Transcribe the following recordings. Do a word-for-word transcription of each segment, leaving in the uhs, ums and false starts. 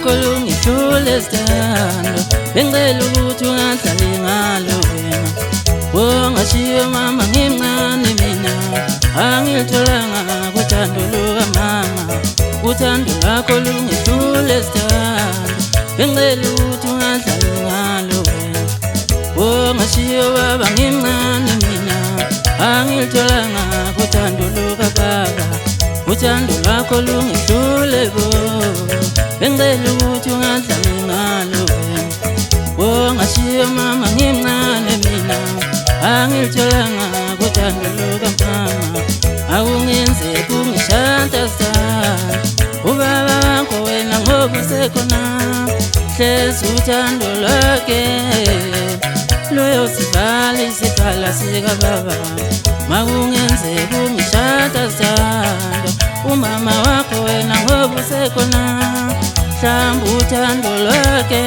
lwakho lungihlule sithando, bengicela ukuthi ungahlali ngalo wena. Ungashiya mama ngimncane mina, angilitholanga kuthando lukamama. Uthando lwakho lungihlule sithando, bengicela ukuthi ungahlali ngalo wena. Ungashiya baba ngimncane mina, angilitholanga kuthando lukababa. Uthando lwakho lungihlule bo, bengicela ukuthi ungahlali ngalo wena. Ungashiya mama ngimncane mina, angilitholanga kuthando lukamama. Awungenzeki ungishada sithando, ubaba wakho wena ngoba usekhona. Hlezi uthando lwakhe luyosivala isikhala sikababa. Makungenzeki ungishada sithando, umama wakho wena ngoba usekhona. Mhlawumbe uthando lwakhe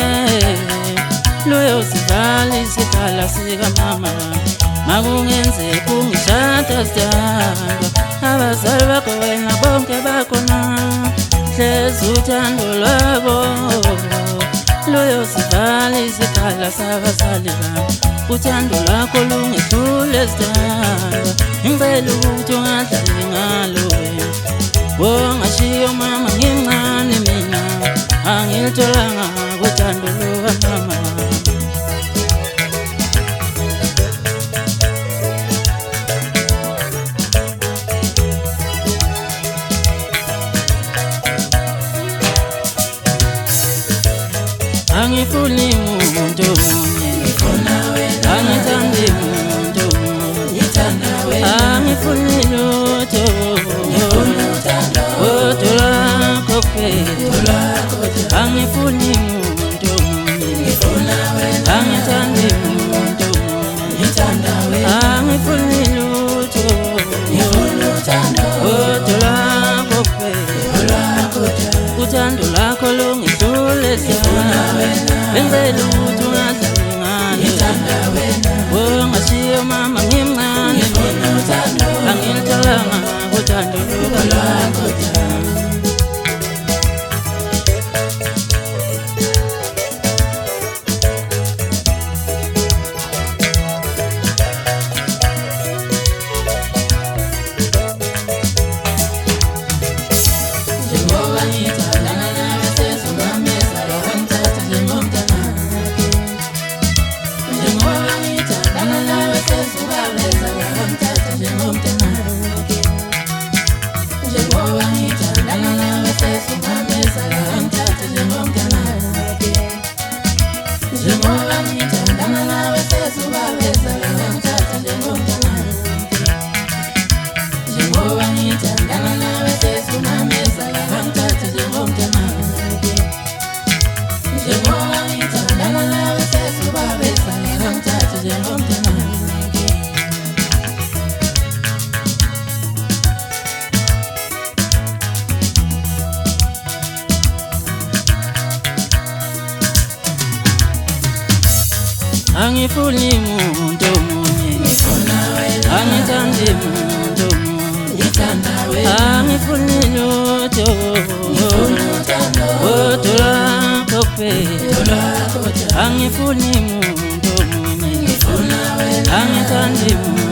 luyosivala isikhala sikamama. Makungenzeki ungishada sithando, abazali bakho wena bonke bakhona. Hlezi uthando lwabo luyosivala isikhala sabazali bami. Uthando lwakho lungihlule sithando, ngicela ukuthi ungahlali ngalo wena. Ungashiya mama ngimncane mina, angilitholanga kuthando lukamama. Angifuni muntu munye, angithandi muntu munye, angifuni lutho, kodwa lwakho kuphela. Angifuni muntu munye, angithandi muntu munye, angifuni lutho, kodwa lwakho kuphela. Uthando lwakho lungihlule sithando, bengicela ukuthi ungahlali ngalo. Ungashiya mama ngimncane mina, angilitholanga kuthando lukamama. Angifuni muntu munye, angithandi muntu munye, angifuni lutho, kodwa lwakho kuphela. Angifuni muntu munye, angithandi muntu